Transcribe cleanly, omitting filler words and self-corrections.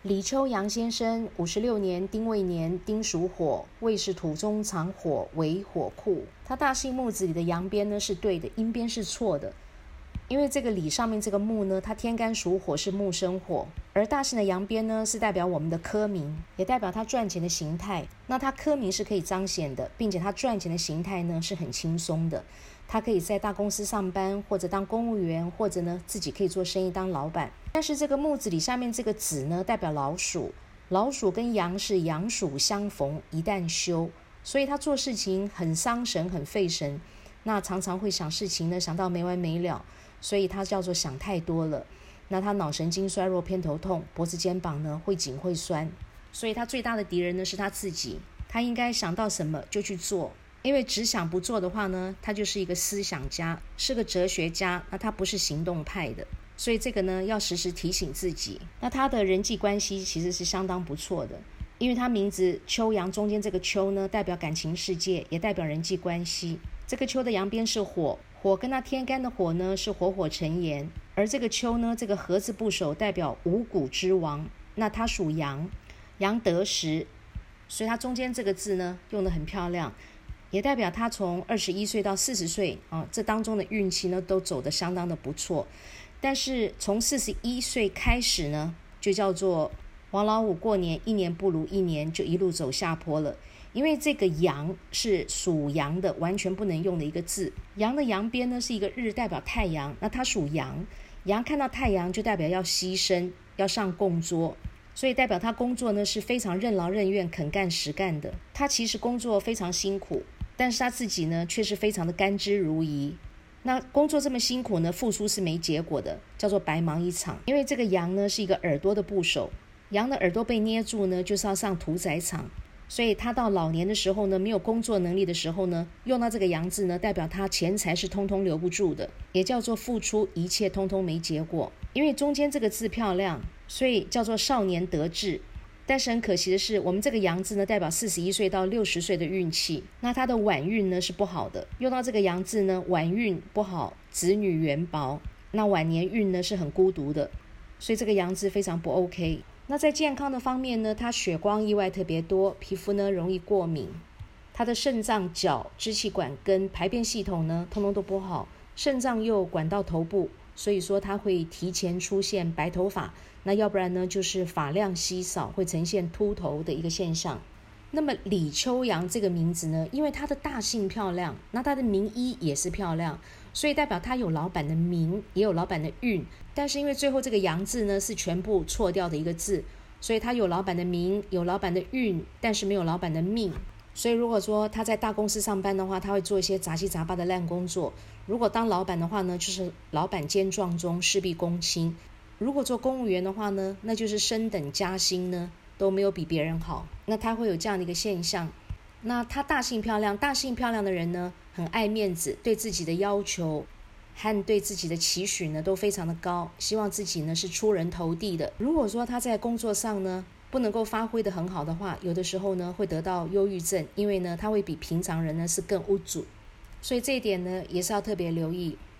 李秋阳先生56年丁未年丁属火，未是土中藏火为火库。他大姓木子里的阳边呢是对的，阴边是错的。因为这个李上面这个木呢，它天干属火，是木生火，而大姓的阳边呢是代表我们的科名，也代表他赚钱的形态。那他科名是可以彰显的，并且他赚钱的形态呢是很轻松的。他可以在大公司上班，或者当公务员，或者呢自己可以做生意当老板。但是这个木子里下面这个子呢代表老鼠，老鼠跟阳是阳鼠相逢，一旦休，所以他做事情很伤神，很费神，那常常会想事情呢想到没完没了，所以他叫做想太多了。那他脑神经衰弱，偏头痛，脖子肩膀呢会紧会酸，所以他最大的敌人呢是他自己。他应该想到什么就去做，因为只想不做的话呢，他就是一个思想家，是个哲学家，那他不是行动派的。所以这个呢要时时提醒自己。那他的人际关系其实是相当不错的，因为他名字秋阳中间这个秋呢代表感情世界，也代表人际关系。这个秋的阳边是火，火跟他天干的火呢是火火成炎，而这个秋呢这个禾字部首代表五谷之王，那他属阳，阳得时，所以他中间这个字呢用得很漂亮，也代表他从21岁到40岁这当中的运气呢都走得相当的不错。但是从41岁开始呢，就叫做王老五过年，一年不如一年，就一路走下坡了。因为这个阳是属阳的，完全不能用的一个字。阳的阳边呢是一个日，代表太阳，那它属阳，阳看到太阳就代表要牺牲，要上供桌，所以代表他工作呢是非常任劳任怨、肯干实干的。他其实工作非常辛苦，但是他自己呢却是非常的甘之如饴。那工作这么辛苦呢，付出是没结果的，叫做白忙一场。因为这个羊呢是一个耳朵的部首，羊的耳朵被捏住呢，就是要上屠宰场，所以他到老年的时候呢，没有工作能力的时候呢，用到这个羊字呢，代表他钱财是通通留不住的，也叫做付出一切通通没结果。因为中间这个字漂亮，所以叫做少年得志。但是很可惜的是，我们这个阳字呢代表41岁到60岁的运气，那他的晚运呢是不好的，用到这个阳字呢，晚运不好，子女缘薄，那晚年运呢是很孤独的，所以这个阳字非常不 OK。 那在健康的方面呢，他血光意外特别多，皮肤呢容易过敏，他的肾脏、脚、支气管跟排便系统呢通通都不好，肾脏又管到头部，所以说他会提前出现白头发，那要不然呢就是发量稀少，会呈现秃头的一个现象。那么李秋阳这个名字呢，因为他的大姓漂亮，那他的名医也是漂亮，所以代表他有老板的名，也有老板的运。但是因为最后这个阳字呢是全部错掉的一个字，所以他有老板的名，有老板的运，但是没有老板的命。所以如果说他在大公司上班的话，他会做一些杂七杂八的烂工作。如果当老板的话呢，就是老板兼撞钟，事必躬亲。如果做公务员的话呢，那就是升等加薪呢都没有比别人好，那他会有这样的一个现象。那他大姓漂亮，大姓漂亮的人呢很爱面子，对自己的要求和对自己的期许呢都非常的高，希望自己呢是出人头地的。如果说他在工作上呢不能够发挥得很好的话，有的时候呢会得到忧郁症，因为呢他会比平常人呢是更无助，所以这一点呢也是要特别留意。